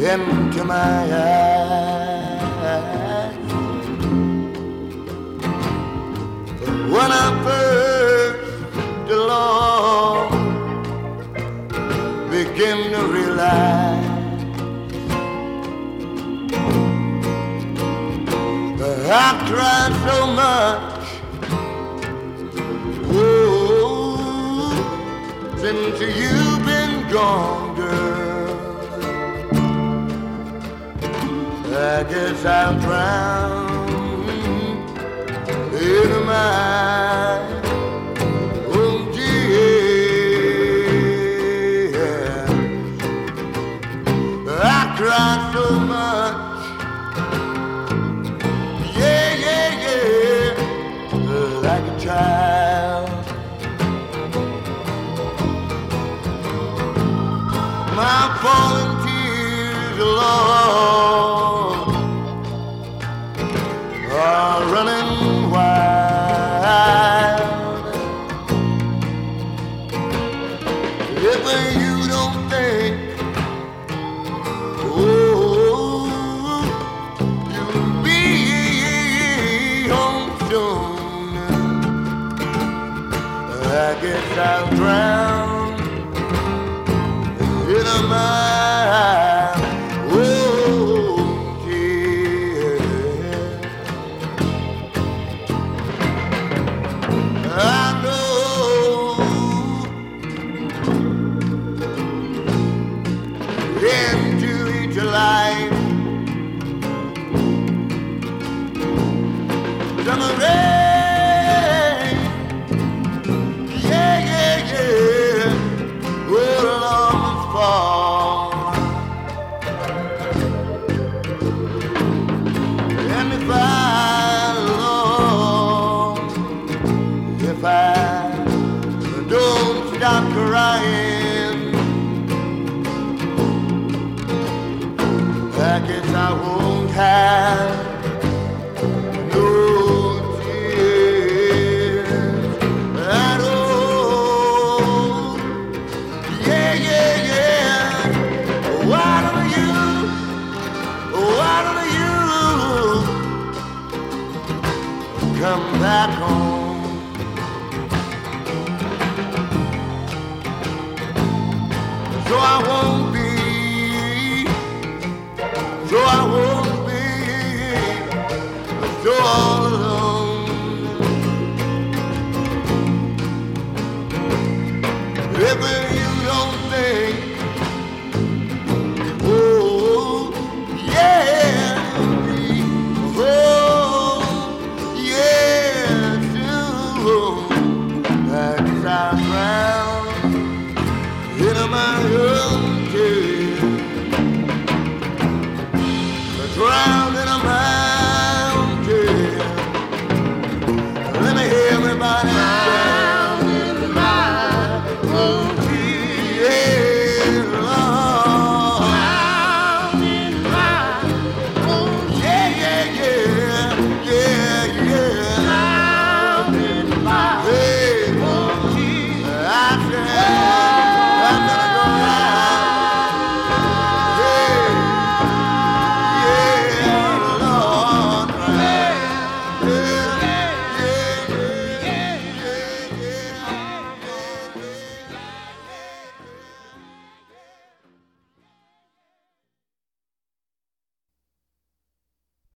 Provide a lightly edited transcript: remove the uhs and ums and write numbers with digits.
into my eyes. When I first, the Lord, begin to realize I tried so much, oh, since you've been gone, girl. I guess I'll drown in my own tears. I cried so much. Like a child, my falling tears, Lord, are running wild. If you don't think, oh, you'll be home soon, I guess I'll drown in my own tears. I know into each life summer rain. And if I don't stop crying, I guess I won't have